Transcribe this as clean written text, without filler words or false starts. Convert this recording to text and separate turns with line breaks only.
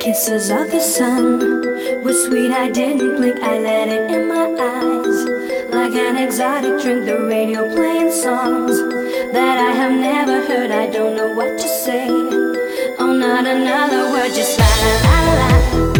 Kisses of the sun were sweet, I didn't blink, I let it in my eyes. Like an exotic drink, the radio playing songs that I have never heard, I don't know what to say. Oh, not another word, just la la la la.